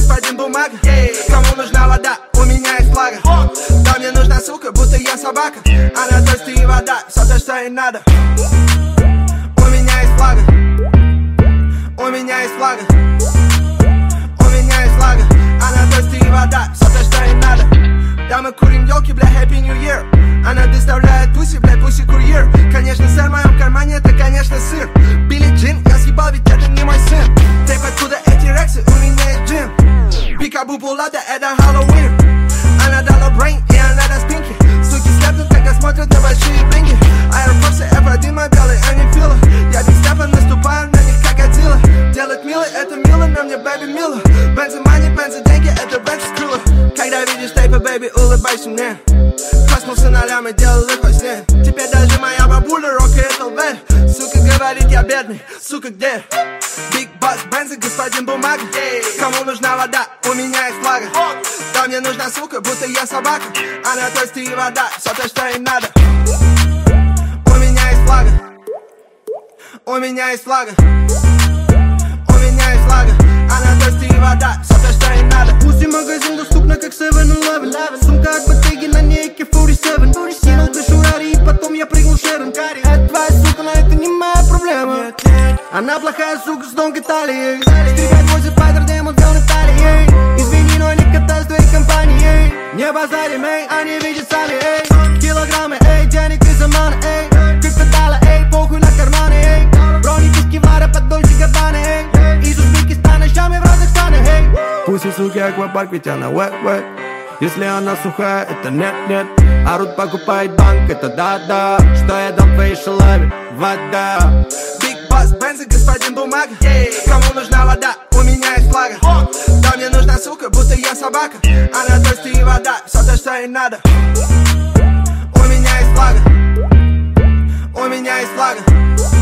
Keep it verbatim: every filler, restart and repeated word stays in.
господин бумага. Кому нужна вода? У меня есть флага. Да, мне нужна сука, будто я собака. Она тост и вода, все то, что ей надо. У меня есть флага. У меня есть флага. У меня есть флага. Она тост и вода, все то, что ей надо. Да, мы курим елки, бля, Happy New Year. Она доставляет пуси, блядь, пуси-курьер. Конечно, сэр, в моем кармане это, конечно, сыр. Билли Джин, я съебал, ведь это не мой сын. Тэп, откуда эти рексы? У меня есть джин. Пикабу пулата, это Хэллоуин. Она дала брейн, и она даст пинки. Суки слепнут, когда смотрят на большие блинки. Аэрофорсы эф один, мой белый, они фила. Я Биг Стефан, наступаю на них, как Годзилла. Делать мило, это мило, на мне бэби мило. Бензы мани, бензы деньги, это бензы скрыло. Когда видишь тейпы, бэби, улыбайся мне. Коснулся нолями, делал их во сне. Теперь даже моя бабуля рокает эл ви. Сука говорит, я бедный, сука, где? Биг Бас, бензы, господин бумага. Кому нужна вода? У меня есть флага. Да, мне нужна сука, будто я собака. Она тост и вода, все то, что ей надо. У меня есть флага. У меня есть флага. У меня есть флага. Она тост и вода, все то, что ей надо. Пусть магазин доступно, как севен элевен. Сумка от Bottega на ней эй кей сорок семь. Кинул крышу Рари и потом я прыгнул Шерон. Это твоя сука, но это не моя проблема. Она плохая сука с тонкой талией. Стригать восемь спайдер, демон, сделан Италией. Извини, но не катаюсь в твоей компании. Не базарим, эй, они видят сами, эй. Килограммы, эй, денег из Омана, эй. Криптодала, эй, похуй на карманы, эй. Брони куски вара под Дольче Габбана, эй. Из Узбекистана, щами в разных странах, эй. Пусть и суки аквапарк, ведь она wet-wet. Если она сухая, это нет-нет. Арут покупает банк, это да-да. Что я дам твоей шалаве? Вода. Биг Бас, бензы, господин бумага. Кому нужна вода? У меня есть флага. Да, мне нужна сука, будто я собака. Она тост и вода, все то, что ей надо. У меня есть флага. У меня есть флага.